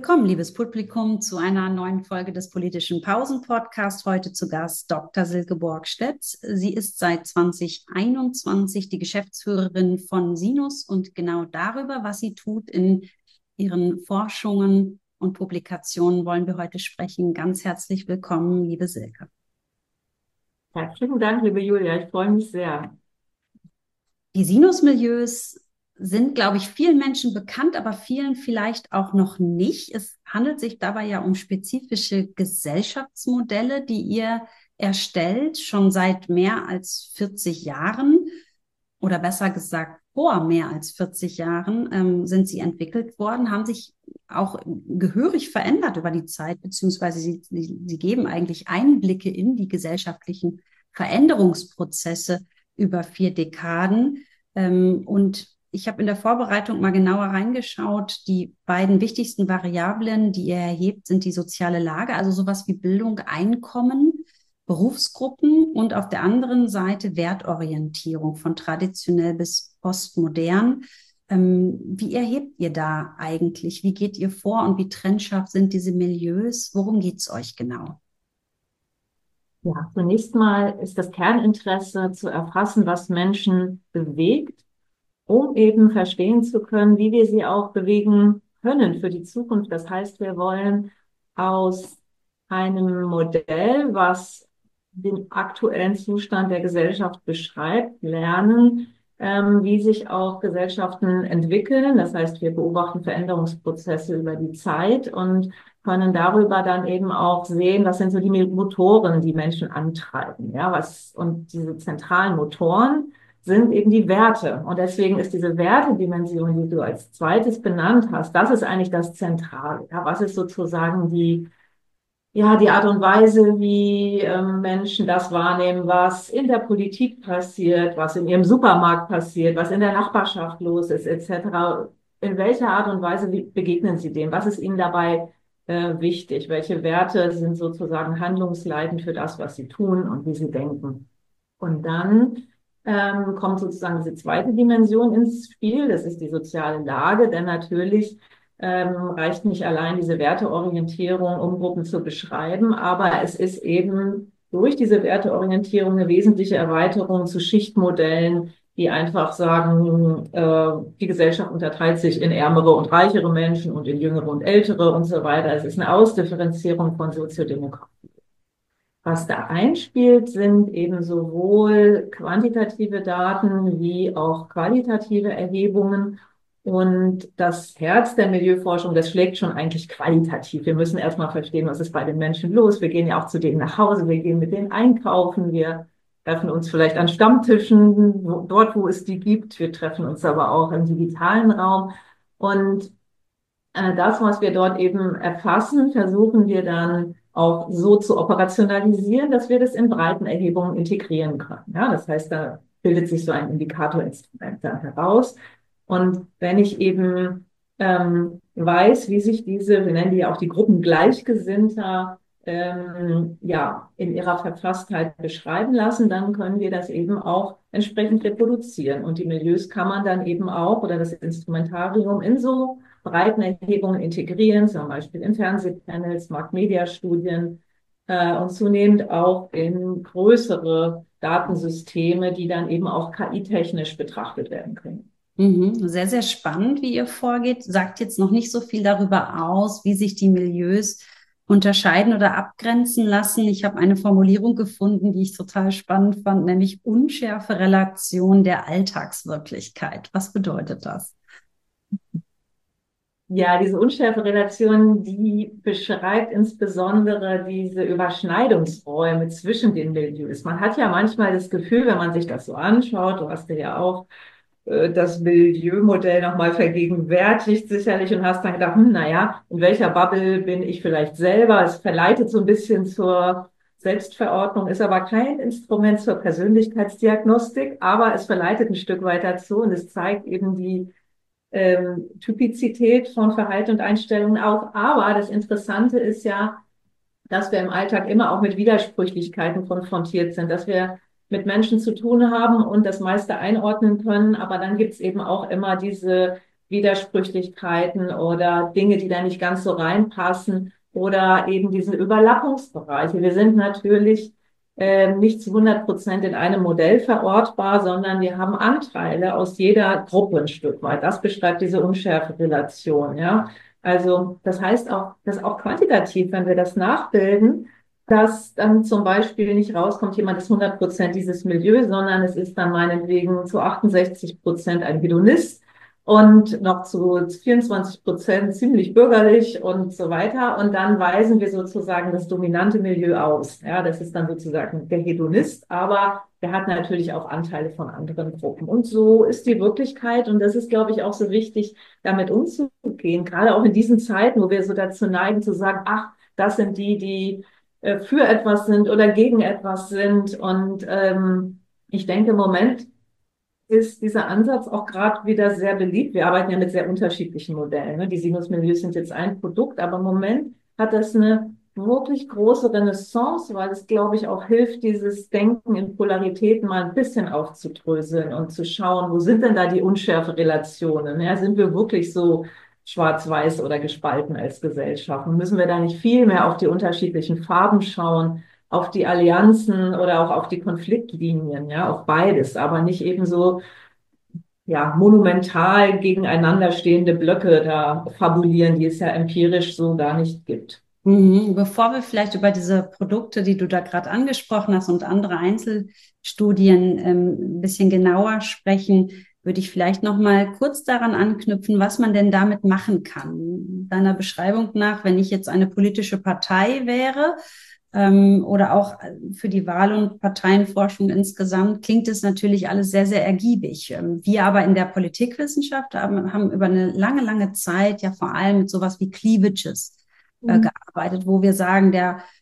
Willkommen, liebes Publikum, zu einer neuen Folge des Politischen Pausen-Podcasts. Heute zu Gast Dr. Silke Borgstedt. Sie ist seit 2021 die Geschäftsführerin von Sinus und genau darüber, was sie tut in ihren Forschungen und Publikationen, wollen wir heute sprechen. Ganz herzlich willkommen, liebe Silke. Herzlichen Dank, liebe Julia. Ich freue mich sehr. Die Sinusmilieus sind, glaube ich, vielen Menschen bekannt, aber vielen vielleicht auch noch nicht. Es handelt sich dabei ja um spezifische Gesellschaftsmodelle, die ihr erstellt, schon seit mehr als 40 Jahren oder besser gesagt vor mehr als 40 Jahren sind sie entwickelt worden, haben sich auch gehörig verändert über die Zeit, beziehungsweise sie geben eigentlich Einblicke in die gesellschaftlichen Veränderungsprozesse über 4 Dekaden. Und ich habe in der Vorbereitung mal genauer reingeschaut. Die beiden wichtigsten Variablen, die ihr erhebt, sind die soziale Lage, also sowas wie Bildung, Einkommen, Berufsgruppen und auf der anderen Seite Wertorientierung von traditionell bis postmodern. Wie erhebt ihr da eigentlich? Wie geht ihr vor und wie trennscharf sind diese Milieus? Worum geht es euch genau? Ja, zunächst mal ist das Kerninteresse zu erfassen, was Menschen bewegt, um eben verstehen zu können, wie wir sie auch bewegen können für die Zukunft. Das heißt, wir wollen aus einem Modell, was den aktuellen Zustand der Gesellschaft beschreibt, lernen, wie sich auch Gesellschaften entwickeln. Das heißt, wir beobachten Veränderungsprozesse über die Zeit und können darüber dann eben auch sehen, was sind so die Motoren, die Menschen antreiben. Ja, und diese zentralen Motoren sind eben die Werte. Und deswegen ist diese Wertedimension, die du als zweites benannt hast, das ist eigentlich das Zentrale. Ja, was ist sozusagen die Art und Weise, wie Menschen das wahrnehmen, was in der Politik passiert, was in ihrem Supermarkt passiert, was in der Nachbarschaft los ist, etc. In welcher Art und Weise begegnen sie dem? Was ist ihnen dabei wichtig? Welche Werte sind sozusagen handlungsleitend für das, was sie tun und wie sie denken? Und dann kommt sozusagen diese zweite Dimension ins Spiel. Das ist die soziale Lage, denn natürlich reicht nicht allein diese Werteorientierung, um Gruppen zu beschreiben, aber es ist eben durch diese Werteorientierung eine wesentliche Erweiterung zu Schichtmodellen, die einfach sagen, die Gesellschaft unterteilt sich in ärmere und reichere Menschen und in jüngere und ältere und so weiter. Es ist eine Ausdifferenzierung von Soziodemokratie. Was da einspielt, sind eben sowohl quantitative Daten wie auch qualitative Erhebungen. Und das Herz der Milieuforschung, das schlägt schon eigentlich qualitativ. Wir müssen erstmal verstehen, was ist bei den Menschen los. Wir gehen ja auch zu denen nach Hause, wir gehen mit denen einkaufen, wir treffen uns vielleicht an Stammtischen, dort, wo es die gibt. Wir treffen uns aber auch im digitalen Raum. Und das, was wir dort eben erfassen, versuchen wir dann auch so zu operationalisieren, dass wir das in Breitenerhebungen integrieren können. Ja, das heißt, da bildet sich so ein Indikatorinstrument dann heraus. Und wenn ich eben weiß, wie sich diese, wir nennen die ja auch die Gruppen Gleichgesinnter, ja, in ihrer Verfasstheit beschreiben lassen, dann können wir das eben auch entsprechend reproduzieren. Und die Milieus kann man dann eben auch oder das Instrumentarium in so breiten Erhebungen integrieren, zum Beispiel in Fernsehpanels, Marktmedia-Studien und zunehmend auch in größere Datensysteme, die dann eben auch KI-technisch betrachtet werden können. Sehr, sehr spannend, wie ihr vorgeht. Sagt jetzt noch nicht so viel darüber aus, wie sich die Milieus unterscheiden oder abgrenzen lassen. Ich habe eine Formulierung gefunden, die ich total spannend fand, nämlich unschärfe Relation der Alltagswirklichkeit. Was bedeutet das? Ja, diese unschärfe Relation, die beschreibt insbesondere diese Überschneidungsräume zwischen den Milieus. Man hat ja manchmal das Gefühl, wenn man sich das so anschaut, du hast ja auch das Milieumodell nochmal vergegenwärtigt sicherlich und hast dann gedacht, naja, in welcher Bubble bin ich vielleicht selber? Es verleitet so ein bisschen zur Selbstverordnung, ist aber kein Instrument zur Persönlichkeitsdiagnostik, aber es verleitet ein Stück weit dazu und es zeigt eben die Typizität von Verhalten und Einstellungen auf. Aber das Interessante ist ja, dass wir im Alltag immer auch mit Widersprüchlichkeiten konfrontiert sind, dass wir mit Menschen zu tun haben und das meiste einordnen können. Aber dann gibt es eben auch immer diese Widersprüchlichkeiten oder Dinge, die da nicht ganz so reinpassen oder eben diese Überlappungsbereiche. Wir sind natürlich nicht zu 100% in einem Modell verortbar, sondern wir haben Anteile aus jeder Gruppe ein Stück weit. Das beschreibt diese Unschärferelation, ja. Also das heißt auch, dass auch quantitativ, wenn wir das nachbilden, dass dann zum Beispiel nicht rauskommt, jemand ist 100% dieses Milieu, sondern es ist dann meinetwegen zu 68% ein Hedonist und noch zu 24% ziemlich bürgerlich und so weiter. Und dann weisen wir sozusagen das dominante Milieu aus. Ja, das ist dann sozusagen der Hedonist, aber der hat natürlich auch Anteile von anderen Gruppen. Und so ist die Wirklichkeit. Und das ist, glaube ich, auch so wichtig, damit umzugehen. Gerade auch in diesen Zeiten, wo wir so dazu neigen zu sagen, ach, das sind die, die für etwas sind oder gegen etwas sind. Und ich denke, im Moment ist dieser Ansatz auch gerade wieder sehr beliebt. Wir arbeiten ja mit sehr unterschiedlichen Modellen. Ne? Die Sinusmilieus sind jetzt ein Produkt, aber im Moment hat das eine wirklich große Renaissance, weil es, glaube ich, auch hilft, dieses Denken in Polaritäten mal ein bisschen aufzudröseln und zu schauen, wo sind denn da die Unschärferelationen? Ja, sind wir wirklich so schwarz-weiß oder gespalten als Gesellschaft? Und müssen wir da nicht viel mehr auf die unterschiedlichen Farben schauen, auf die Allianzen oder auch auf die Konfliktlinien, ja, auf beides, aber nicht eben so, ja, monumental gegeneinander stehende Blöcke da fabulieren, die es ja empirisch so gar nicht gibt. Bevor wir vielleicht über diese Produkte, die du da gerade angesprochen hast und andere Einzelstudien ein bisschen genauer sprechen, würde ich vielleicht noch mal kurz daran anknüpfen, was man denn damit machen kann. Deiner Beschreibung nach, wenn ich jetzt eine politische Partei wäre, oder auch für die Wahl- und Parteienforschung insgesamt, klingt es natürlich alles sehr, sehr ergiebig. Wir aber in der Politikwissenschaft haben über eine lange, lange Zeit ja vor allem mit sowas wie Cleavages gearbeitet, wo wir sagen,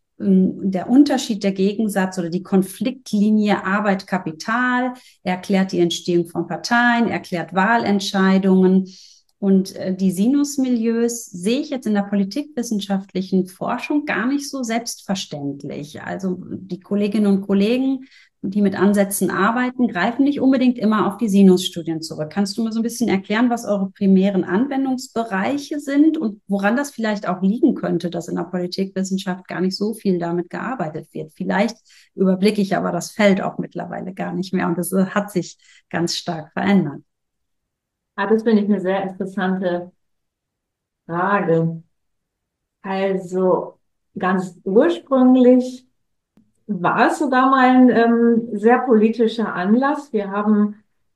der Unterschied, der Gegensatz oder die Konfliktlinie Arbeit, Kapital erklärt die Entstehung von Parteien, erklärt Wahlentscheidungen. Und die Sinusmilieus sehe ich jetzt in der politikwissenschaftlichen Forschung gar nicht so selbstverständlich. Also die Kolleginnen und Kollegen, die mit Ansätzen arbeiten, greifen nicht unbedingt immer auf die Sinusstudien zurück. Kannst du mir so ein bisschen erklären, was eure primären Anwendungsbereiche sind und woran das vielleicht auch liegen könnte, dass in der Politikwissenschaft gar nicht so viel damit gearbeitet wird? Vielleicht überblicke ich aber das Feld auch mittlerweile gar nicht mehr und es hat sich ganz stark verändert. Ah, das finde ich eine sehr interessante Frage. Also ganz ursprünglich war es sogar mal ein sehr politischer Anlass. Wir haben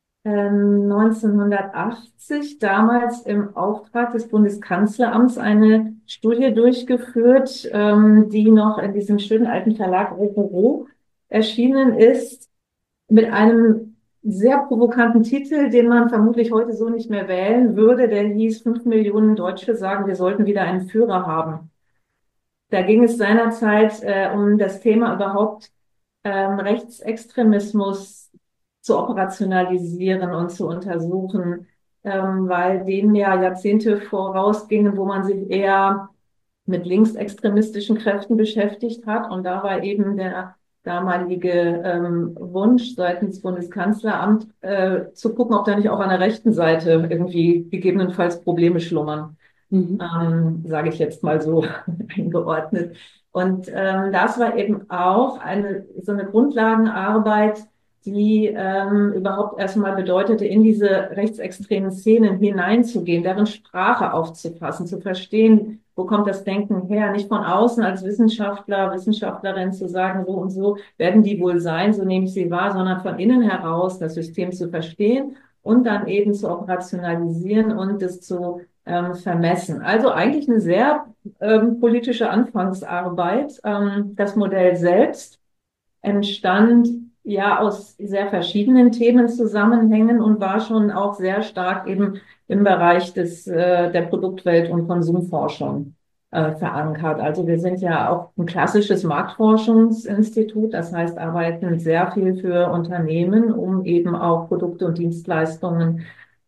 1980 damals im Auftrag des Bundeskanzleramts eine Studie durchgeführt, die noch in diesem schönen alten Verlag Rororo erschienen ist, mit einem sehr provokanten Titel, den man vermutlich heute so nicht mehr wählen würde. Der hieß 5 Millionen Deutsche sagen, wir sollten wieder einen Führer haben. Da ging es seinerzeit um das Thema überhaupt Rechtsextremismus zu operationalisieren und zu untersuchen, weil dem ja Jahrzehnte vorausgingen, wo man sich eher mit linksextremistischen Kräften beschäftigt hat. Und da war eben der damalige Wunsch seitens Bundeskanzleramt zu gucken, ob da nicht auch an der rechten Seite irgendwie gegebenenfalls Probleme schlummern. Sage ich jetzt mal so eingeordnet. Und das war eben auch so eine Grundlagenarbeit, die überhaupt erstmal bedeutete, in diese rechtsextremen Szenen hineinzugehen, deren Sprache aufzufassen, zu verstehen, wo kommt das Denken her, nicht von außen als Wissenschaftler, Wissenschaftlerin zu sagen, so und so werden die wohl sein, so nehme ich sie wahr, sondern von innen heraus das System zu verstehen und dann eben zu operationalisieren und es zu vermessen. Also eigentlich eine sehr politische Anfangsarbeit. Das Modell selbst entstand ja aus sehr verschiedenen Themenzusammenhängen und war schon auch sehr stark eben im Bereich der Produktwelt- und Konsumforschung verankert. Also wir sind ja auch ein klassisches Marktforschungsinstitut, das heißt, arbeiten sehr viel für Unternehmen, um eben auch Produkte und Dienstleistungen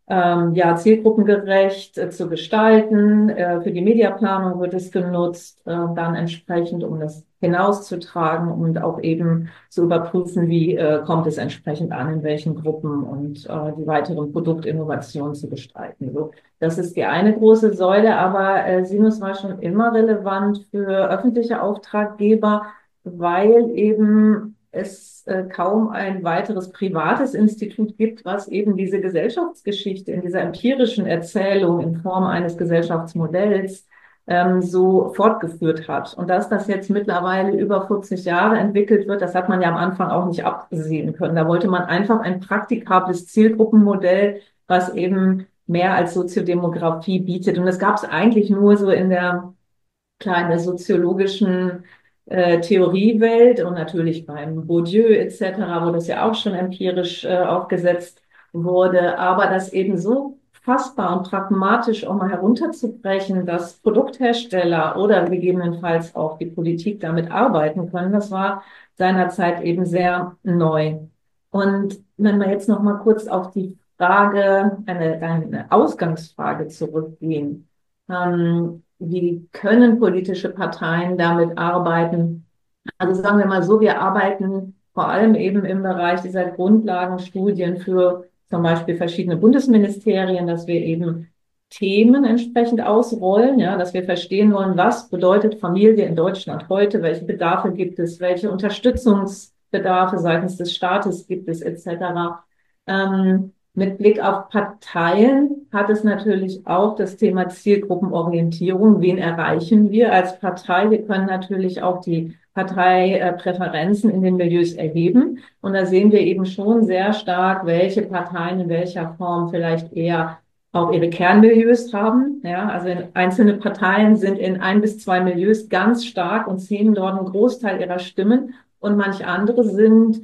ja, zielgruppengerecht zu gestalten. Für die Mediaplanung wird es genutzt, dann entsprechend, um das hinauszutragen und auch eben zu überprüfen, wie kommt es entsprechend an, in welchen Gruppen und die weiteren Produktinnovationen zu gestalten. So, das ist die eine große Säule, aber Sinus war schon immer relevant für öffentliche Auftraggeber, weil eben es kaum ein weiteres privates Institut gibt, was eben diese Gesellschaftsgeschichte in dieser empirischen Erzählung in Form eines Gesellschaftsmodells so fortgeführt hat. Und dass das jetzt mittlerweile über 40 Jahre entwickelt wird, das hat man ja am Anfang auch nicht absehen können. Da wollte man einfach ein praktikables Zielgruppenmodell, was eben mehr als Soziodemografie bietet. Und das gab es eigentlich nur so in der kleine soziologischen Theoriewelt und natürlich beim Bourdieu etc., wo das ja auch schon empirisch aufgesetzt wurde, aber das eben so fassbar und pragmatisch auch mal herunterzubrechen, dass Produkthersteller oder gegebenenfalls auch die Politik damit arbeiten können, das war seinerzeit eben sehr neu. Und wenn wir jetzt noch mal kurz auf die Frage, eine Ausgangsfrage zurückgehen, wie können politische Parteien damit arbeiten? Also sagen wir mal so, wir arbeiten vor allem eben im Bereich dieser Grundlagenstudien für zum Beispiel verschiedene Bundesministerien, dass wir eben Themen entsprechend ausrollen, ja, dass wir verstehen wollen, was bedeutet Familie in Deutschland heute, welche Bedarfe gibt es, welche Unterstützungsbedarfe seitens des Staates gibt es, etc. Mit Blick auf Parteien hat es natürlich auch das Thema Zielgruppenorientierung. Wen erreichen wir als Partei? Wir können natürlich auch die Parteipräferenzen in den Milieus erheben. Und da sehen wir eben schon sehr stark, welche Parteien in welcher Form vielleicht eher auch ihre Kernmilieus haben. Ja, also einzelne Parteien sind in 1 bis 2 Milieus ganz stark und ziehen dort einen Großteil ihrer Stimmen. Und manche andere sind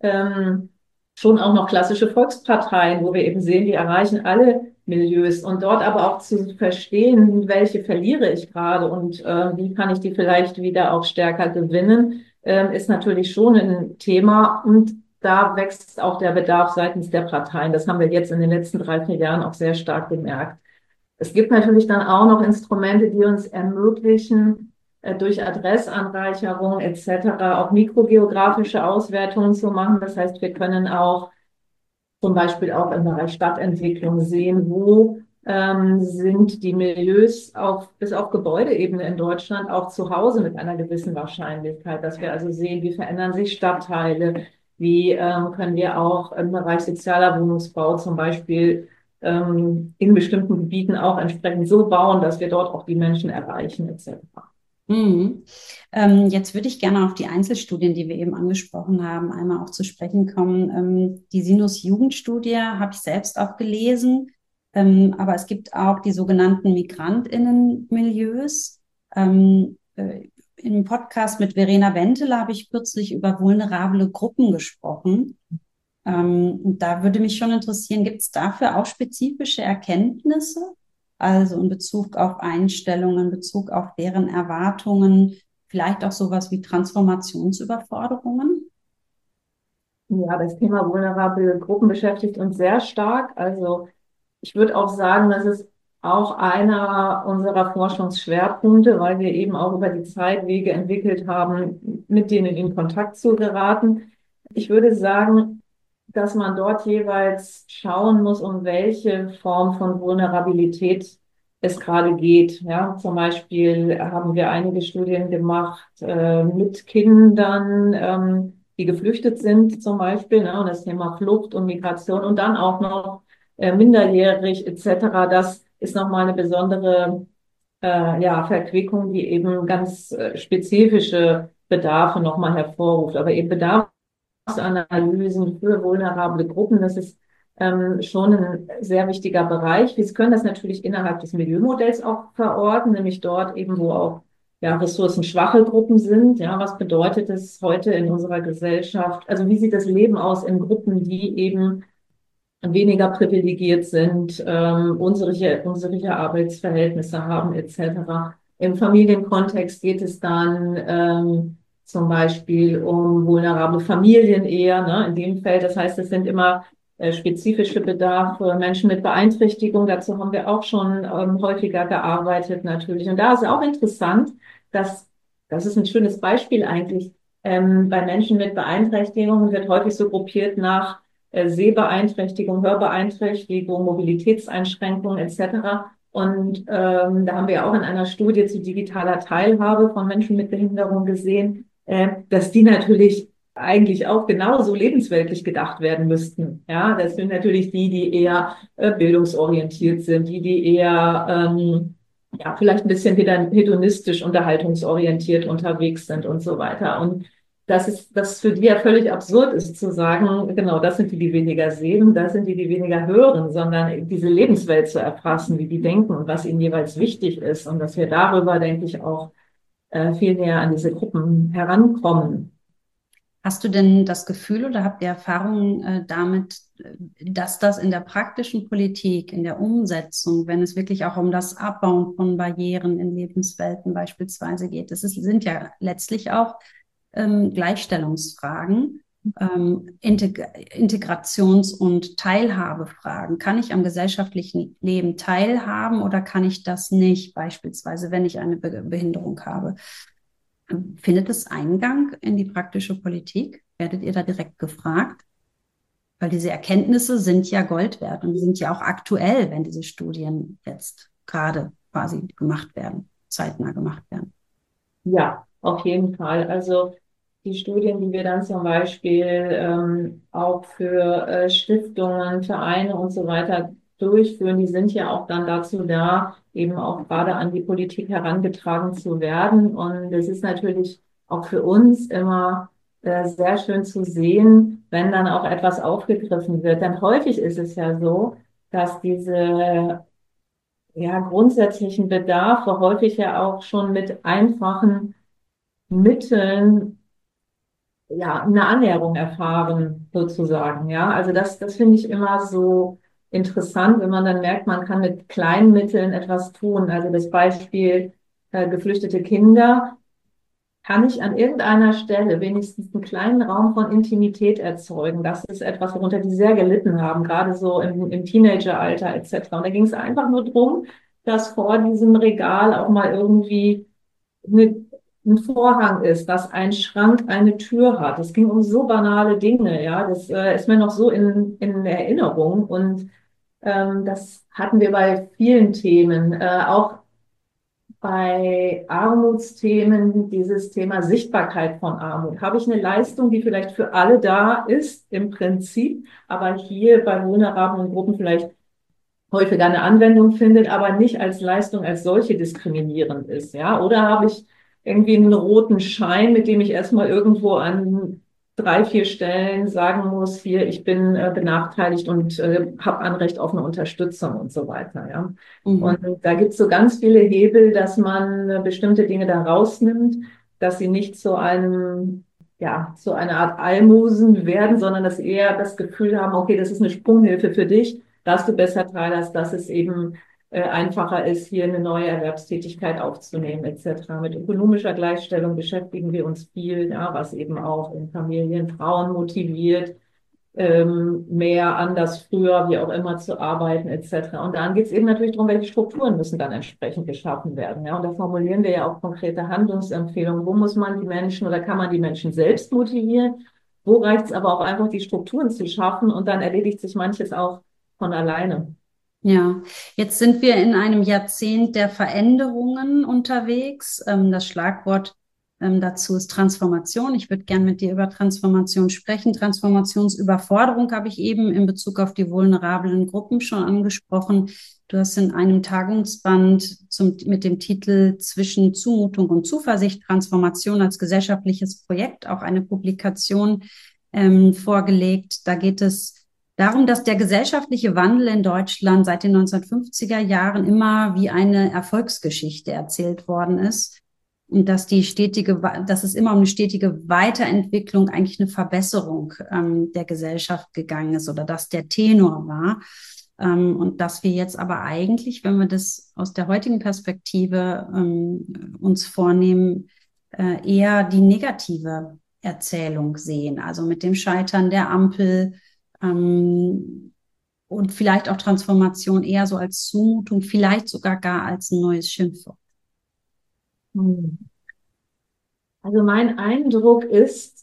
schon auch noch klassische Volksparteien, wo wir eben sehen, die erreichen alle Milieus und dort aber auch zu verstehen, welche verliere ich gerade und wie kann ich die vielleicht wieder auch stärker gewinnen, ist natürlich schon ein Thema und da wächst auch der Bedarf seitens der Parteien. Das haben wir jetzt in den letzten 3, 4 Jahren auch sehr stark gemerkt. Es gibt natürlich dann auch noch Instrumente, die uns ermöglichen, durch Adressanreicherung etc. auch mikrogeografische Auswertungen zu machen. Das heißt, wir können auch zum Beispiel auch im Bereich Stadtentwicklung sehen, wo sind die Milieus bis auf Gebäudeebene in Deutschland auch zu Hause mit einer gewissen Wahrscheinlichkeit, dass wir also sehen, wie verändern sich Stadtteile, wie können wir auch im Bereich sozialer Wohnungsbau zum Beispiel in bestimmten Gebieten auch entsprechend so bauen, dass wir dort auch die Menschen erreichen, etc. Mhm. Jetzt würde ich gerne auf die Einzelstudien, die wir eben angesprochen haben, einmal auch zu sprechen kommen. Die Sinus-Jugendstudie habe ich selbst auch gelesen, aber es gibt auch die sogenannten MigrantInnen-Milieus. Im Podcast mit Verena Wenteler habe ich kürzlich über vulnerable Gruppen gesprochen. Und da würde mich schon interessieren, gibt es dafür auch spezifische Erkenntnisse? Also in Bezug auf Einstellungen, in Bezug auf deren Erwartungen, vielleicht auch sowas wie Transformationsüberforderungen? Ja, das Thema vulnerable Gruppen beschäftigt uns sehr stark. Also ich würde auch sagen, das ist auch einer unserer Forschungsschwerpunkte, weil wir eben auch über die Zeit Wege entwickelt haben, mit denen in Kontakt zu geraten. Ich würde sagen, dass man dort jeweils schauen muss, um welche Form von Vulnerabilität es gerade geht. Ja, zum Beispiel haben wir einige Studien gemacht mit Kindern, die geflüchtet sind, zum Beispiel, ne, und das Thema Flucht und Migration und dann auch noch minderjährig etc. Das ist nochmal eine besondere ja, Verquickung, die eben ganz spezifische Bedarfe nochmal hervorruft. Aber eben Bedarfsanalysen für vulnerable Gruppen, das ist schon ein sehr wichtiger Bereich. Wir können das natürlich innerhalb des Milieumodells auch verorten, nämlich dort eben, wo auch ja, ressourcenschwache Gruppen sind. Ja, was bedeutet es heute in unserer Gesellschaft? Also wie sieht das Leben aus in Gruppen, die eben weniger privilegiert sind, unsere Arbeitsverhältnisse haben etc. Im Familienkontext geht es dann zum Beispiel um vulnerable Familien eher, ne, in dem Feld. Das heißt, es sind immer spezifische Bedarfe, Menschen mit Beeinträchtigung, dazu haben wir auch schon häufiger gearbeitet natürlich. Und da ist auch interessant, dass, das ist ein schönes Beispiel eigentlich, bei Menschen mit Beeinträchtigungen wird häufig so gruppiert nach Sehbeeinträchtigung, Hörbeeinträchtigung, Mobilitätseinschränkungen etc. Und da haben wir auch in einer Studie zu digitaler Teilhabe von Menschen mit Behinderung gesehen, dass die natürlich eigentlich auch genauso lebensweltlich gedacht werden müssten. Ja, das sind natürlich die, die eher bildungsorientiert sind, die eher ja, vielleicht ein bisschen wieder hedonistisch, unterhaltungsorientiert unterwegs sind und so weiter. Und das für die ja völlig absurd ist zu sagen, genau, das sind die, die weniger sehen, das sind die, die weniger hören, sondern diese Lebenswelt zu erfassen, wie die denken und was ihnen jeweils wichtig ist. Und dass wir darüber, denke ich, auch viel näher an diese Gruppen herankommen. Hast du denn das Gefühl oder habt ihr Erfahrungen damit, dass das in der praktischen Politik, in der Umsetzung, wenn es wirklich auch um das Abbauen von Barrieren in Lebenswelten beispielsweise geht, sind ja letztlich auch Gleichstellungsfragen, Integrations- und Teilhabefragen. Kann ich am gesellschaftlichen Leben teilhaben oder kann ich das nicht, beispielsweise wenn ich eine Behinderung habe? Findet es Eingang in die praktische Politik? Werdet ihr da direkt gefragt? Weil diese Erkenntnisse sind ja Gold wert und die sind ja auch aktuell, wenn diese Studien jetzt gerade quasi gemacht werden, zeitnah gemacht werden. Ja, auf jeden Fall. Also die Studien, die wir dann zum Beispiel auch für Stiftungen, Vereine und so weiter durchführen, die sind ja auch dann dazu da, eben auch gerade an die Politik herangetragen zu werden. Und es ist natürlich auch für uns immer sehr schön zu sehen, wenn dann auch etwas aufgegriffen wird. Denn häufig ist es ja so, dass diese ja, grundsätzlichen Bedarfe häufig ja auch schon mit einfachen Mitteln ja eine Annäherung erfahren, sozusagen. Ja, also das finde ich immer so interessant, wenn man dann merkt, man kann mit kleinen Mitteln etwas tun. Also das Beispiel geflüchtete Kinder. Kann ich an irgendeiner Stelle wenigstens einen kleinen Raum von Intimität erzeugen? Das ist etwas, worunter die sehr gelitten haben, gerade so im Teenageralter etc. Und da ging es einfach nur drum, dass vor diesem Regal auch mal irgendwie eine, ein Vorhang ist, dass ein Schrank eine Tür hat. Es ging um so banale Dinge, ja. Das ist mir noch so in Erinnerung. Und das hatten wir bei vielen Themen, auch bei Armutsthemen, dieses Thema Sichtbarkeit von Armut. Habe ich eine Leistung, die vielleicht für alle da ist, im Prinzip, aber hier bei vulnerablen Gruppen vielleicht häufiger eine Anwendung findet, aber nicht als Leistung als solche diskriminierend ist, ja? Oder habe ich irgendwie einen roten Schein, mit dem ich erstmal irgendwo an 3, 4 Stellen sagen muss, hier, ich bin benachteiligt und habe Anrecht auf eine Unterstützung und so weiter, ja? Und Mhm. da gibt es so ganz viele Hebel, dass man bestimmte Dinge da rausnimmt, dass sie nicht zu einem ja, zu einer Art Almosen werden, sondern dass sie eher das Gefühl haben, okay, das ist eine Sprunghilfe für dich, dass du besser teil hast, dass es eben einfacher ist, hier eine neue Erwerbstätigkeit aufzunehmen, etc. Mit ökonomischer Gleichstellung beschäftigen wir uns viel, ja, was eben auch in Familien Frauen motiviert, mehr anders, früher, wie auch immer zu arbeiten, etc. Und dann geht es eben natürlich darum, welche Strukturen müssen dann entsprechend geschaffen werden. Ja? Und da formulieren wir ja auch konkrete Handlungsempfehlungen. Wo muss man die Menschen oder kann man die Menschen selbst motivieren? Wo reicht es aber auch einfach, die Strukturen zu schaffen und dann erledigt sich manches auch von alleine. Ja, jetzt sind wir in einem Jahrzehnt der Veränderungen unterwegs. Das Schlagwort dazu ist Transformation. Ich würde gern mit dir über Transformation sprechen. Transformationsüberforderung habe ich eben in Bezug auf die vulnerablen Gruppen schon angesprochen. Du hast in einem Tagungsband mit dem Titel Zwischen Zumutung und Zuversicht, Transformation als gesellschaftliches Projekt auch eine Publikation vorgelegt. Da geht es darum, dass der gesellschaftliche Wandel in Deutschland seit den 1950er Jahren immer wie eine Erfolgsgeschichte erzählt worden ist und dass es immer um eine stetige Weiterentwicklung, eigentlich eine Verbesserung der Gesellschaft gegangen ist oder dass der Tenor war. Und dass wir jetzt aber eigentlich, wenn wir das aus der heutigen Perspektive uns vornehmen, eher die negative Erzählung sehen, also mit dem Scheitern der Ampel, Ähm, und vielleicht auch Transformation eher so als Zumutung, vielleicht sogar gar als ein neues Schimpfwort. Hm. Also mein Eindruck ist,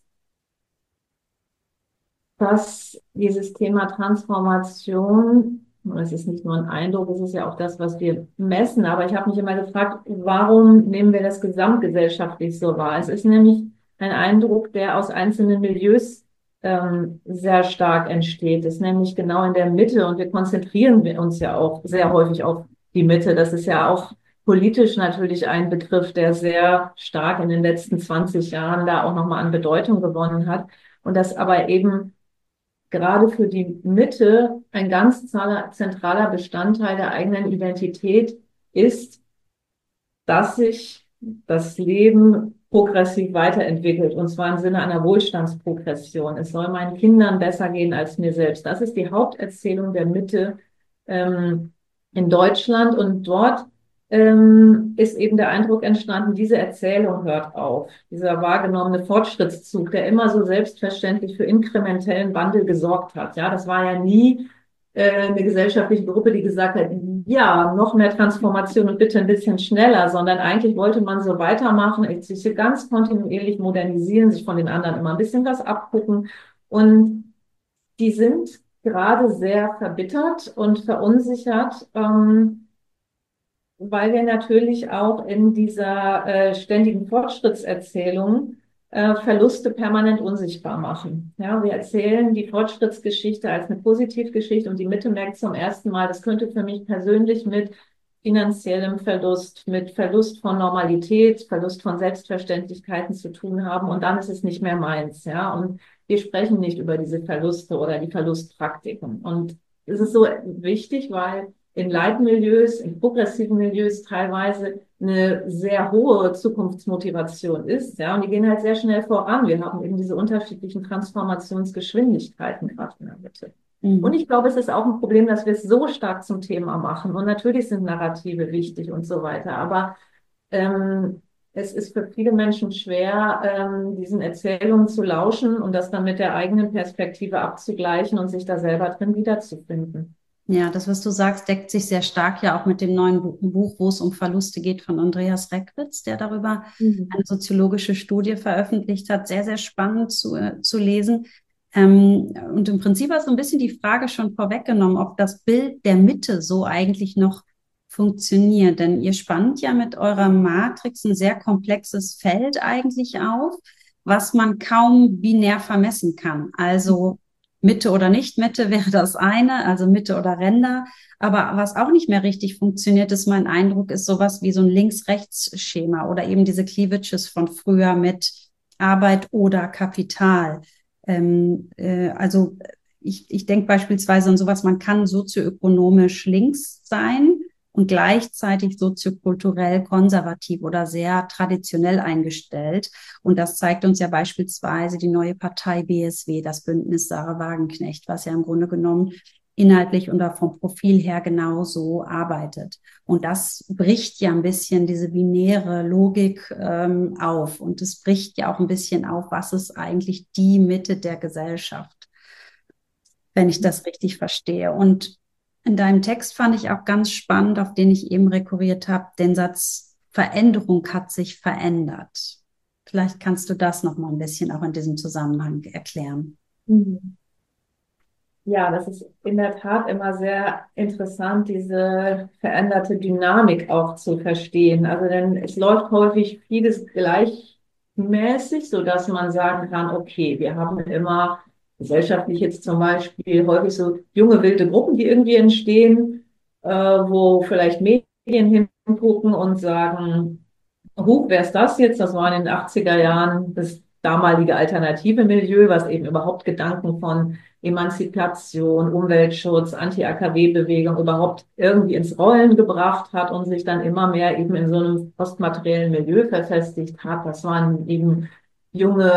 dass dieses Thema Transformation, und es ist nicht nur ein Eindruck, es ist ja auch das, was wir messen, aber ich habe mich immer gefragt, warum nehmen wir das gesamtgesellschaftlich so wahr? Es ist nämlich ein Eindruck, der aus einzelnen Milieus sehr stark entsteht. Es ist nämlich genau in der Mitte und wir konzentrieren uns ja auch sehr häufig auf die Mitte. Das ist ja auch politisch natürlich ein Begriff, der sehr stark in den letzten 20 Jahren da auch nochmal an Bedeutung gewonnen hat. Und das aber eben gerade für die Mitte ein ganz zentraler Bestandteil der eigenen Identität ist, dass sich das Leben progressiv weiterentwickelt, und zwar im Sinne einer Wohlstandsprogression. Es soll meinen Kindern besser gehen als mir selbst. Das ist die Haupterzählung der Mitte in Deutschland. Und dort ist eben der Eindruck entstanden, diese Erzählung hört auf. Dieser wahrgenommene Fortschrittszug, der immer so selbstverständlich für inkrementellen Wandel gesorgt hat. Ja, das war ja nie eine gesellschaftliche Gruppe, die gesagt hat, ja, noch mehr Transformation und bitte ein bisschen schneller, sondern eigentlich wollte man so weitermachen, sich ganz kontinuierlich modernisieren, sich von den anderen immer ein bisschen was abgucken. Und die sind gerade sehr verbittert und verunsichert, weil wir natürlich auch in dieser ständigen Fortschrittserzählung Verluste permanent unsichtbar machen. Ja, wir erzählen die Fortschrittsgeschichte als eine Positivgeschichte und die Mitte merkt zum ersten Mal, das könnte für mich persönlich mit finanziellem Verlust, mit Verlust von Normalität, Verlust von Selbstverständlichkeiten zu tun haben und dann ist es nicht mehr meins. Ja, und wir sprechen nicht über diese Verluste oder die Verlustpraktiken. Und es ist so wichtig, weil in Leitmilieus, in progressiven Milieus teilweise eine sehr hohe Zukunftsmotivation ist. Ja, und die gehen halt sehr schnell voran. Wir haben eben diese unterschiedlichen Transformationsgeschwindigkeiten gerade in der Mitte. Und Mhm. ich glaube, es ist auch ein Problem, dass wir es so stark zum Thema machen. Und natürlich sind Narrative wichtig und so weiter. Aber es ist für viele Menschen schwer, diesen Erzählungen zu lauschen und das dann mit der eigenen Perspektive abzugleichen und sich da selber drin wiederzufinden. Ja, das, was du sagst, deckt sich sehr stark ja auch mit dem neuen Buch, wo es um Verluste geht, von Andreas Reckwitz, der darüber Mhm. eine soziologische Studie veröffentlicht hat. Sehr, sehr spannend zu lesen. Und im Prinzip hast du ein bisschen die Frage schon vorweggenommen, ob das Bild der Mitte so eigentlich noch funktioniert. Denn ihr spannt ja mit eurer Matrix ein sehr komplexes Feld eigentlich auf, was man kaum binär vermessen kann. Also Mitte oder nicht Mitte wäre das eine, also Mitte oder Ränder. Aber was auch nicht mehr richtig funktioniert, ist mein Eindruck, ist sowas wie so ein Links-Rechts-Schema oder eben diese Cleavages von früher mit Arbeit oder Kapital. Also ich denke beispielsweise an sowas, man kann sozioökonomisch links sein und gleichzeitig soziokulturell konservativ oder sehr traditionell eingestellt. Und das zeigt uns ja beispielsweise die neue Partei BSW, das Bündnis Sarah Wagenknecht, was ja im Grunde genommen inhaltlich und auch vom Profil her genauso arbeitet. Und das bricht ja ein bisschen diese binäre Logik auf. Und es bricht ja auch ein bisschen auf, was ist eigentlich die Mitte der Gesellschaft, wenn ich das richtig verstehe. Und in deinem Text fand ich auch ganz spannend, auf den ich eben rekurriert habe, den Satz, Veränderung hat sich verändert. Vielleicht kannst du das noch mal ein bisschen auch in diesem Zusammenhang erklären. Mhm. Ja, das ist in der Tat immer sehr interessant, diese veränderte Dynamik auch zu verstehen. Also denn es läuft häufig vieles gleichmäßig, so dass man sagen kann, okay, wir haben immer gesellschaftlich jetzt zum Beispiel häufig so junge wilde Gruppen, die irgendwie entstehen, wo vielleicht Medien hingucken und sagen, Huch, wer ist das jetzt? Das war in den 80er Jahren das damalige alternative Milieu, was eben überhaupt Gedanken von Emanzipation, Umweltschutz, Anti-AKW-Bewegung überhaupt irgendwie ins Rollen gebracht hat und sich dann immer mehr eben in so einem postmateriellen Milieu verfestigt hat. Das waren eben junge,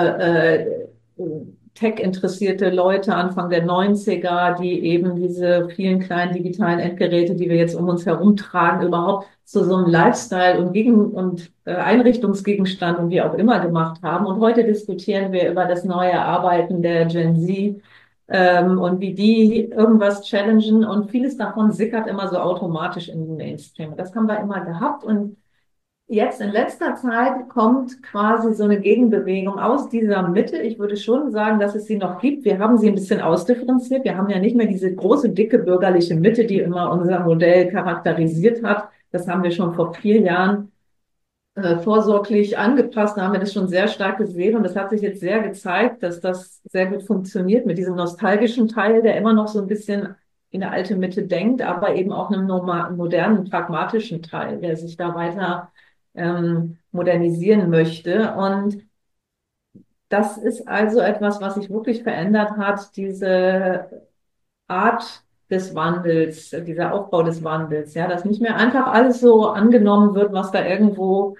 tech-interessierte Leute Anfang der 90er, die eben diese vielen kleinen digitalen Endgeräte, die wir jetzt um uns herum tragen, überhaupt zu so einem Lifestyle und Einrichtungsgegenstand und wie auch immer gemacht haben. Und heute diskutieren wir über das neue Arbeiten der Gen Z, und wie die irgendwas challengen und vieles davon sickert immer so automatisch in den Mainstream. Das haben wir immer gehabt und jetzt in letzter Zeit kommt quasi so eine Gegenbewegung aus dieser Mitte. Ich würde schon sagen, dass es sie noch gibt. Wir haben sie ein bisschen ausdifferenziert. Wir haben ja nicht mehr diese große, dicke bürgerliche Mitte, die immer unser Modell charakterisiert hat. Das haben wir schon vor 4 Jahren vorsorglich angepasst. Da haben wir das schon sehr stark gesehen. Und das hat sich jetzt sehr gezeigt, dass das sehr gut funktioniert mit diesem nostalgischen Teil, der immer noch so ein bisschen in der alte Mitte denkt, aber eben auch einem modernen, pragmatischen Teil, der sich da weiter modernisieren möchte. Und das ist also etwas, was sich wirklich verändert hat, diese Art des Wandels, dieser Aufbau des Wandels, ja, dass nicht mehr einfach alles so angenommen wird, was da irgendwo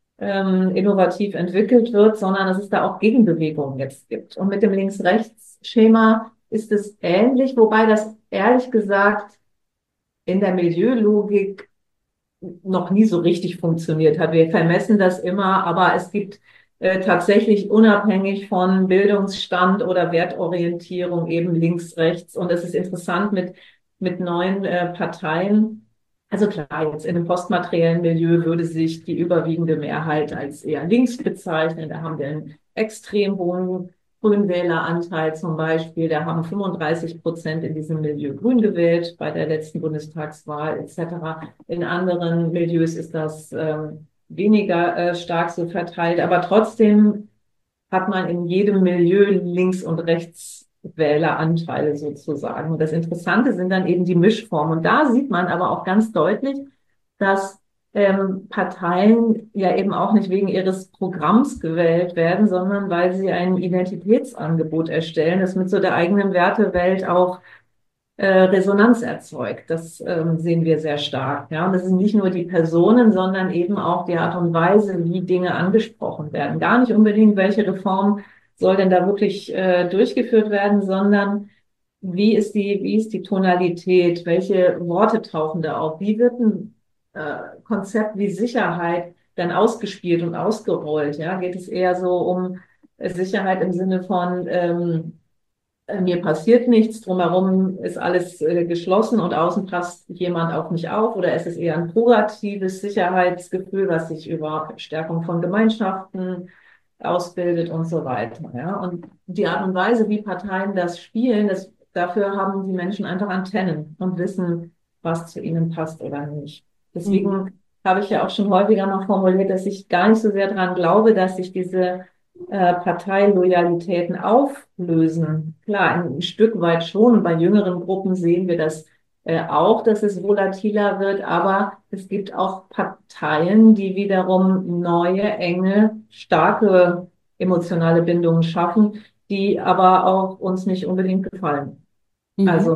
innovativ entwickelt wird, sondern dass es da auch Gegenbewegungen jetzt gibt. Und mit dem Links-Rechts-Schema ist es ähnlich, wobei das ehrlich gesagt in der Milieulogik noch nie so richtig funktioniert hat. Wir vermessen das immer, aber es gibt tatsächlich unabhängig von Bildungsstand oder Wertorientierung eben links, rechts. Und es ist interessant mit neuen Parteien. Also klar, jetzt in dem postmateriellen Milieu würde sich die überwiegende Mehrheit als eher links bezeichnen. Da haben wir einen extrem hohen Grünwähleranteil zum Beispiel. Da haben 35% in diesem Milieu grün gewählt bei der letzten Bundestagswahl etc. In anderen Milieus ist das weniger stark so verteilt, aber trotzdem hat man in jedem Milieu Links- und Rechtswähleranteile sozusagen. Und das Interessante sind dann eben die Mischformen. Und da sieht man aber auch ganz deutlich, dass Parteien ja eben auch nicht wegen ihres Programms gewählt werden, sondern weil sie ein Identitätsangebot erstellen, das mit so der eigenen Wertewelt auch Resonanz erzeugt. Das sehen wir sehr stark. Ja, und das sind nicht nur die Personen, sondern eben auch die Art und Weise, wie Dinge angesprochen werden. Gar nicht unbedingt, welche Reform soll denn da wirklich durchgeführt werden, sondern wie ist die Tonalität? Welche Worte tauchen da auf? Wie wird ein Konzept wie Sicherheit dann ausgespielt und ausgerollt? Ja, geht es eher so um Sicherheit im Sinne von mir passiert nichts, drumherum ist alles geschlossen und außen passt jemand auf mich auf? Oder ist es eher ein proaktives Sicherheitsgefühl, was sich über Stärkung von Gemeinschaften ausbildet und so weiter? Ja? Und die Art und Weise, wie Parteien das spielen, dafür haben die Menschen einfach Antennen und wissen, was zu ihnen passt oder nicht. Mhm. Deswegen habe ich ja auch schon häufiger mal formuliert, dass ich gar nicht so sehr daran glaube, dass sich diese Parteiloyalitäten auflösen. Klar, ein Stück weit schon. Bei jüngeren Gruppen sehen wir das auch, dass es volatiler wird, aber es gibt auch Parteien, die wiederum neue, enge, starke emotionale Bindungen schaffen, die aber auch uns nicht unbedingt gefallen. Mhm. Also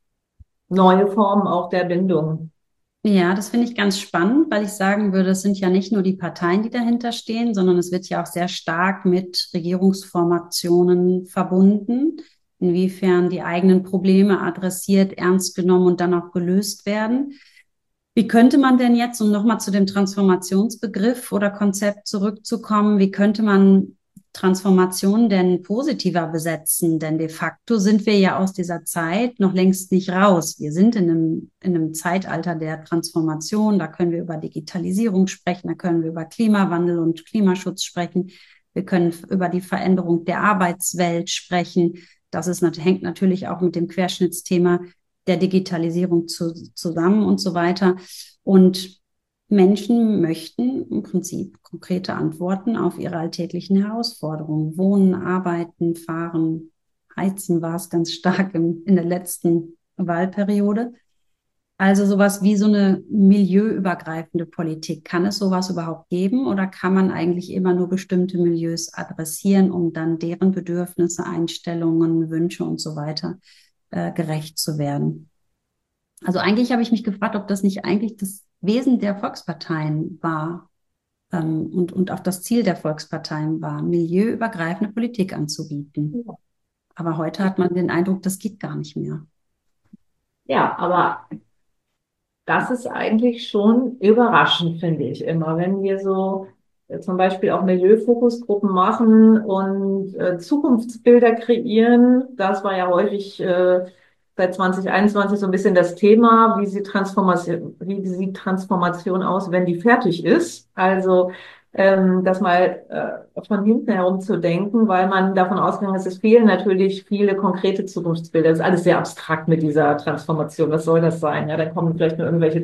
neue Formen auch der Bindung. Ja, das finde ich ganz spannend, weil ich sagen würde, es sind ja nicht nur die Parteien, die dahinter stehen, sondern es wird ja auch sehr stark mit Regierungsformationen verbunden, inwiefern die eigenen Probleme adressiert, ernst genommen und dann auch gelöst werden. Wie könnte man denn jetzt, um nochmal zu dem Transformationsbegriff oder Konzept zurückzukommen, wie könnte man Transformation denn positiver besetzen? Denn de facto sind wir ja aus dieser Zeit noch längst nicht raus. Wir sind in einem Zeitalter der Transformation. Da können wir über Digitalisierung sprechen, da können wir über Klimawandel und Klimaschutz sprechen. Wir können über die Veränderung der Arbeitswelt sprechen. Das ist, hängt natürlich auch mit dem Querschnittsthema der Digitalisierung zusammen und so weiter. Und Menschen möchten im Prinzip konkrete Antworten auf ihre alltäglichen Herausforderungen. Wohnen, arbeiten, fahren, heizen war es ganz stark in der letzten Wahlperiode. Also sowas wie so eine milieuübergreifende Politik. Kann es sowas überhaupt geben oder kann man eigentlich immer nur bestimmte Milieus adressieren, um dann deren Bedürfnisse, Einstellungen, Wünsche und so weiter gerecht zu werden? Also eigentlich habe ich mich gefragt, ob das nicht eigentlich das Wesen der Volksparteien war, und auch das Ziel der Volksparteien war, milieuübergreifende Politik anzubieten. Aber heute hat man den Eindruck, das geht gar nicht mehr. Ja, aber das ist eigentlich schon überraschend, finde ich immer, wenn wir so zum Beispiel auch Milieufokusgruppen machen und Zukunftsbilder kreieren. Das war ja häufig seit 2021 so ein bisschen das Thema, wie sieht Transformation aus, wenn die fertig ist? Also das mal von hinten herum zu denken, weil man davon ausgegangen ist, es fehlen natürlich viele konkrete Zukunftsbilder. Das ist alles sehr abstrakt mit dieser Transformation. Was soll das sein? Ja, dann kommen vielleicht nur irgendwelche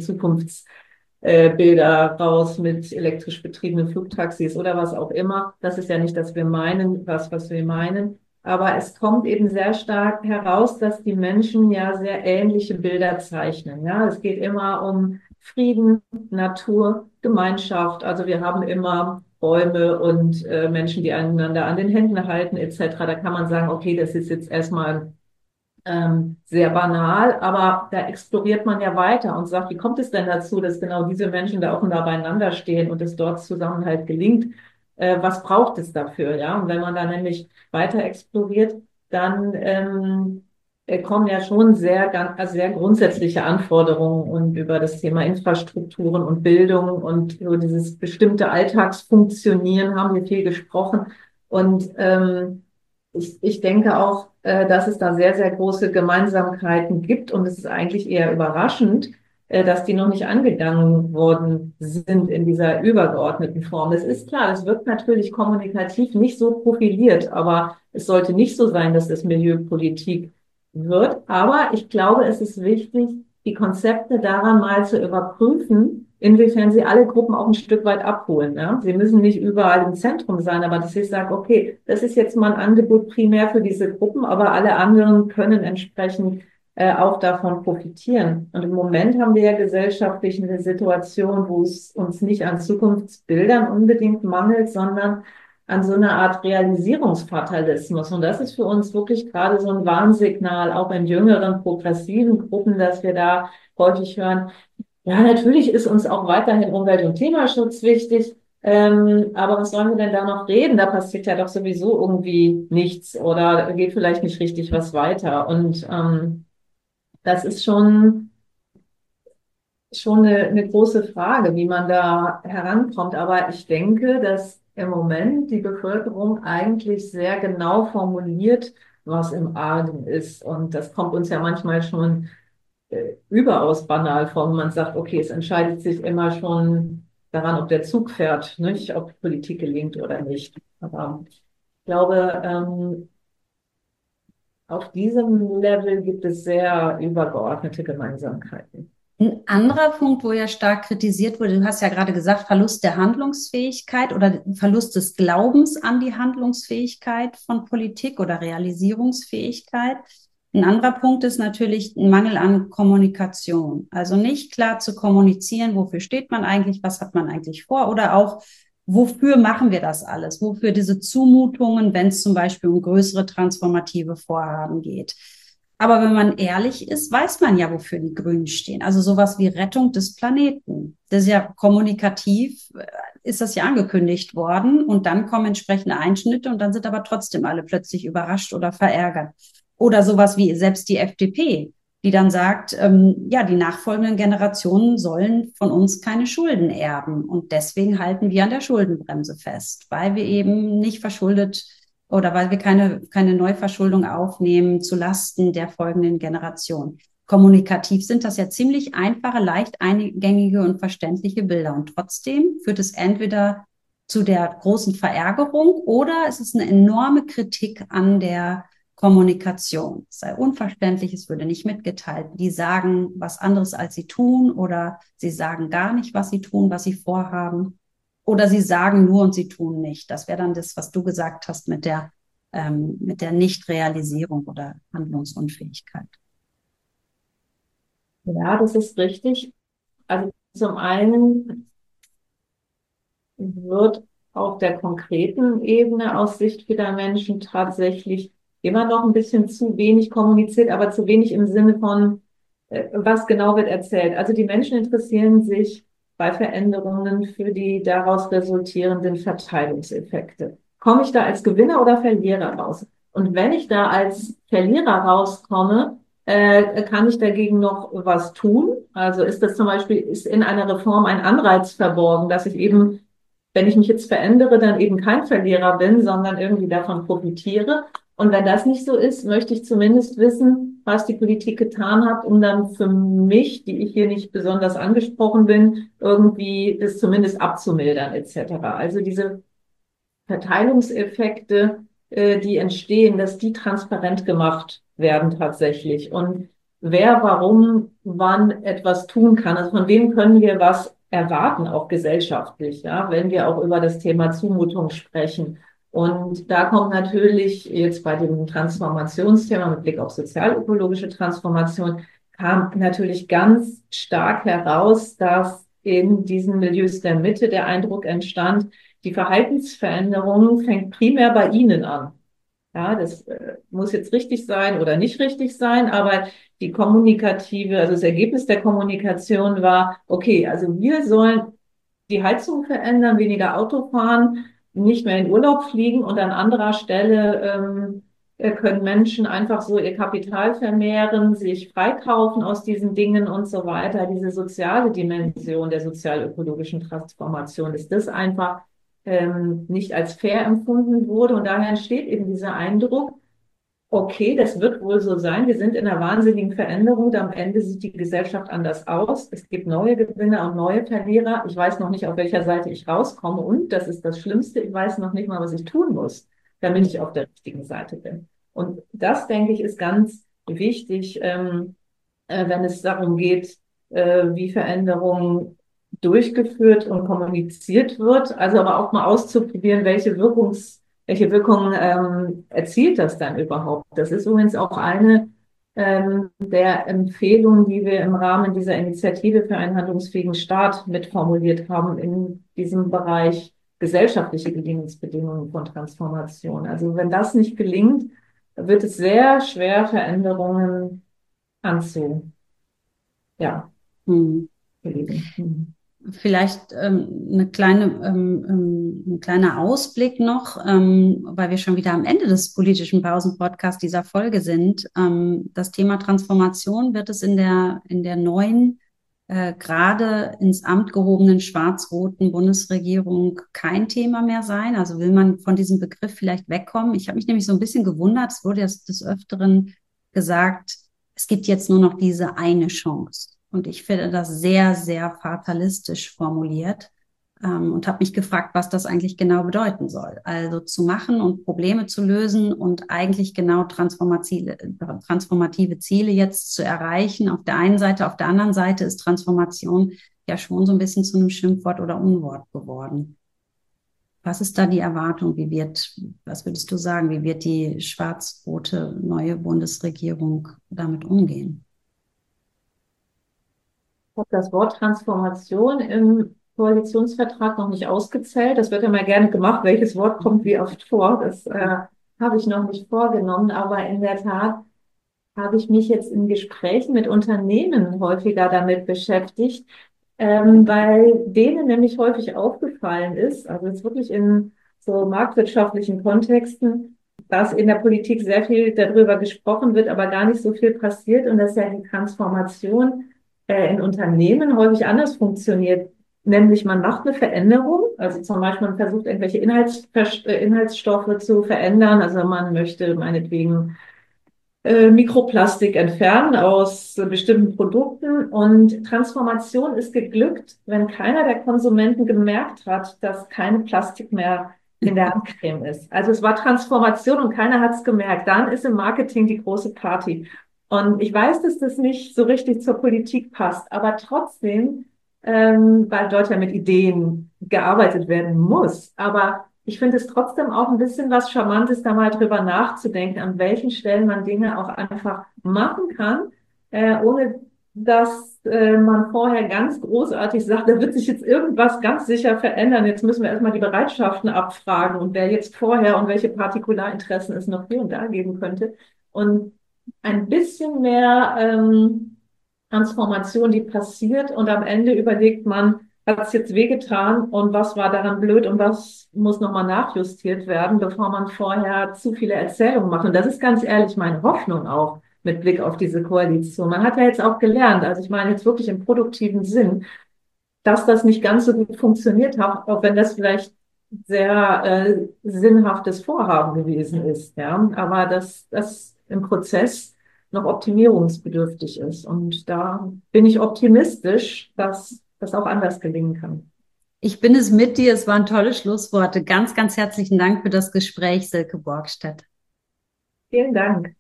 Bilder raus mit elektrisch betriebenen Flugtaxis oder was auch immer. Das ist ja nicht, dass wir meinen, was wir meinen. Aber es kommt eben sehr stark heraus, dass die Menschen ja sehr ähnliche Bilder zeichnen. Ja, es geht immer um Frieden, Natur, Gemeinschaft. Also wir haben immer Bäume und Menschen, die einander an den Händen halten, etc. Da kann man sagen, okay, das ist jetzt erstmal sehr banal, aber da exploriert man ja weiter und sagt, wie kommt es denn dazu, dass genau diese Menschen da offenbar beieinander stehen und es dort Zusammenhalt gelingt? Was braucht es dafür? Ja, und wenn man da nämlich weiter exploriert, dann kommen ja schon sehr grundsätzliche Anforderungen und über das Thema Infrastrukturen und Bildung und so dieses bestimmte Alltagsfunktionieren haben wir viel gesprochen. Und ich denke auch, dass es da sehr, sehr große Gemeinsamkeiten gibt und es ist eigentlich eher überraschend, dass die noch nicht angegangen worden sind in dieser übergeordneten Form. Es ist klar, es wird natürlich kommunikativ nicht so profiliert, aber es sollte nicht so sein, dass es Milieupolitik wird. Aber ich glaube, es ist wichtig, die Konzepte daran mal zu überprüfen, inwiefern sie alle Gruppen auch ein Stück weit abholen. Ja? Sie müssen nicht überall im Zentrum sein, aber dass ich sage, okay, das ist jetzt mal ein Angebot primär für diese Gruppen, aber alle anderen können entsprechend auch davon profitieren. Und im Moment haben wir ja gesellschaftlich eine Situation, wo es uns nicht an Zukunftsbildern unbedingt mangelt, sondern an so einer Art Realisierungsfatalismus. Und das ist für uns wirklich gerade so ein Warnsignal, auch in jüngeren, progressiven Gruppen, dass wir da häufig hören, ja, natürlich ist uns auch weiterhin Umwelt- und Klimaschutz wichtig. Aber was sollen wir denn da noch reden? Da passiert ja doch sowieso irgendwie nichts oder geht vielleicht nicht richtig was weiter. Und das ist schon eine große Frage, wie man da herankommt. Aber ich denke, dass im Moment die Bevölkerung eigentlich sehr genau formuliert, was im Argen ist. Und das kommt uns ja manchmal schon überaus banal vor. Man sagt, okay, es entscheidet sich immer schon daran, ob der Zug fährt, nicht, ob Politik gelingt oder nicht. Aber ich glaube, auf diesem Level gibt es sehr übergeordnete Gemeinsamkeiten. Ein anderer Punkt, wo ja stark kritisiert wurde, du hast ja gerade gesagt, Verlust der Handlungsfähigkeit oder Verlust des Glaubens an die Handlungsfähigkeit von Politik oder Realisierungsfähigkeit. Ein anderer Punkt ist natürlich ein Mangel an Kommunikation. Also nicht klar zu kommunizieren, wofür steht man eigentlich, was hat man eigentlich vor oder auch, wofür machen wir das alles? Wofür diese Zumutungen, wenn es zum Beispiel um größere transformative Vorhaben geht? Aber wenn man ehrlich ist, weiß man ja, wofür die Grünen stehen. Also sowas wie Rettung des Planeten. Das ist ja kommunikativ, ist das ja angekündigt worden und dann kommen entsprechende Einschnitte und dann sind aber trotzdem alle plötzlich überrascht oder verärgert. Oder sowas wie selbst die FDP, die dann sagt, ja, die nachfolgenden Generationen sollen von uns keine Schulden erben. Und deswegen halten wir an der Schuldenbremse fest, weil wir eben nicht verschuldet oder weil wir keine Neuverschuldung aufnehmen zu Lasten der folgenden Generation. Kommunikativ sind das ja ziemlich einfache, leicht eingängige und verständliche Bilder. Und trotzdem führt es entweder zu der großen Verärgerung oder es ist eine enorme Kritik an der Kommunikation. Es sei unverständlich, es würde nicht mitgeteilt. Die sagen was anderes, als sie tun, oder sie sagen gar nicht, was sie tun, was sie vorhaben. Oder sie sagen nur und sie tun nicht. Das wäre dann das, was du gesagt hast mit der Nichtrealisierung oder Handlungsunfähigkeit. Ja, das ist richtig. Also zum einen wird auf der konkreten Ebene aus Sicht vieler Menschen tatsächlich immer noch ein bisschen zu wenig kommuniziert, aber zu wenig im Sinne von, was genau wird erzählt. Also die Menschen interessieren sich bei Veränderungen für die daraus resultierenden Verteilungseffekte. Komme ich da als Gewinner oder Verlierer raus? Und wenn ich da als Verlierer rauskomme, kann ich dagegen noch was tun? Also ist das zum Beispiel, ist in einer Reform ein Anreiz verborgen, dass ich eben wenn ich mich jetzt verändere, dann eben kein Verlierer bin, sondern irgendwie davon profitiere. Und wenn das nicht so ist, möchte ich zumindest wissen, was die Politik getan hat, um dann für mich, die ich hier nicht besonders angesprochen bin, irgendwie das zumindest abzumildern etc. Also diese Verteilungseffekte, die entstehen, dass die transparent gemacht werden tatsächlich. Und wer, warum, wann etwas tun kann. Also von wem können wir was erwarten, auch gesellschaftlich, ja, wenn wir auch über das Thema Zumutung sprechen. Und da kommt natürlich jetzt bei dem Transformationsthema mit Blick auf sozialökologische Transformation, kam natürlich ganz stark heraus, dass in diesen Milieus der Mitte der Eindruck entstand, die Verhaltensveränderung fängt primär bei Ihnen an. Ja, das muss jetzt richtig sein oder nicht richtig sein, aber die kommunikative, also das Ergebnis der Kommunikation war, okay, also wir sollen die Heizung verändern, weniger Auto fahren, nicht mehr in Urlaub fliegen und an anderer Stelle können Menschen einfach so ihr Kapital vermehren, sich freikaufen aus diesen Dingen und so weiter. Diese soziale Dimension der sozialökologischen Transformation, ist das einfach nicht als fair empfunden wurde. Und daher entsteht eben dieser Eindruck, okay, das wird wohl so sein. Wir sind in einer wahnsinnigen Veränderung. Am Ende sieht die Gesellschaft anders aus. Es gibt neue Gewinner und neue Verlierer. Ich weiß noch nicht, auf welcher Seite ich rauskomme. Und das ist das Schlimmste. Ich weiß noch nicht mal, was ich tun muss, damit ich auf der richtigen Seite bin. Und das, denke ich, ist ganz wichtig, wenn es darum geht, wie Veränderung durchgeführt und kommuniziert wird. Also aber auch mal auszuprobieren, welche Wirkung erzielt das dann überhaupt? Das ist übrigens auch eine der Empfehlungen, die wir im Rahmen dieser Initiative für einen handlungsfähigen Staat mitformuliert haben in diesem Bereich gesellschaftliche Bedingungsbedingungen von Transformation. Also wenn das nicht gelingt, wird es sehr schwer, Veränderungen anzu, ja, Hm. erleben. Hm. Vielleicht ein kleiner Ausblick noch, weil wir schon wieder am Ende des politischen Pausen-Podcasts dieser Folge sind. Das Thema Transformation wird es in der neuen, gerade ins Amt gehobenen schwarz-roten Bundesregierung kein Thema mehr sein. Also will man von diesem Begriff vielleicht wegkommen. Ich habe mich nämlich so ein bisschen gewundert, es wurde jetzt des Öfteren gesagt, es gibt jetzt nur noch diese eine Chance. Und ich finde das sehr, sehr fatalistisch formuliert und habe mich gefragt, was das eigentlich genau bedeuten soll. Also zu machen und Probleme zu lösen und eigentlich genau transformative Ziele jetzt zu erreichen. Auf der einen Seite, auf der anderen Seite ist Transformation ja schon so ein bisschen zu einem Schimpfwort oder Unwort geworden. Was ist da die Erwartung? Was würdest du sagen, wie wird die schwarz-rote neue Bundesregierung damit umgehen? Ich habe das Wort Transformation im Koalitionsvertrag noch nicht ausgezählt. Das wird immer gerne gemacht. Welches Wort kommt wie oft vor? Das habe ich noch nicht vorgenommen. Aber in der Tat habe ich mich jetzt in Gesprächen mit Unternehmen häufiger damit beschäftigt, weil denen nämlich häufig aufgefallen ist, also jetzt wirklich in so marktwirtschaftlichen Kontexten, dass in der Politik sehr viel darüber gesprochen wird, aber gar nicht so viel passiert und dass ja die Transformation in Unternehmen häufig anders funktioniert. Nämlich man macht eine Veränderung, also zum Beispiel man versucht irgendwelche Inhaltsstoffe zu verändern, also man möchte meinetwegen Mikroplastik entfernen aus bestimmten Produkten. Und Transformation ist geglückt, wenn keiner der Konsumenten gemerkt hat, dass keine Plastik mehr in der Handcreme ist. Also es war Transformation und keiner hat es gemerkt. Dann ist im Marketing die große Party. Und ich weiß, dass das nicht so richtig zur Politik passt, aber trotzdem, weil dort ja mit Ideen gearbeitet werden muss. Aber ich finde es trotzdem auch ein bisschen was Charmantes, da mal drüber nachzudenken, an welchen Stellen man Dinge auch einfach machen kann, ohne dass man vorher ganz großartig sagt, da wird sich jetzt irgendwas ganz sicher verändern. Jetzt müssen wir erstmal die Bereitschaften abfragen und wer jetzt vorher und welche Partikularinteressen es noch hier und da geben könnte. Und ein bisschen mehr Transformation, die passiert und am Ende überlegt man, hat es jetzt wehgetan und was war daran blöd und was muss nochmal nachjustiert werden, bevor man vorher zu viele Erzählungen macht. Und das ist ganz ehrlich meine Hoffnung auch mit Blick auf diese Koalition. Man hat ja jetzt auch gelernt, also ich meine jetzt wirklich im produktiven Sinn, dass das nicht ganz so gut funktioniert hat, auch wenn das vielleicht sehr sinnhaftes Vorhaben gewesen ist, ja, aber dass das im Prozess noch optimierungsbedürftig ist. Und da bin ich optimistisch, dass das auch anders gelingen kann. Ich bin es mit dir. Es waren tolle Schlussworte. Ganz, ganz herzlichen Dank für das Gespräch, Silke Borgstedt. Vielen Dank.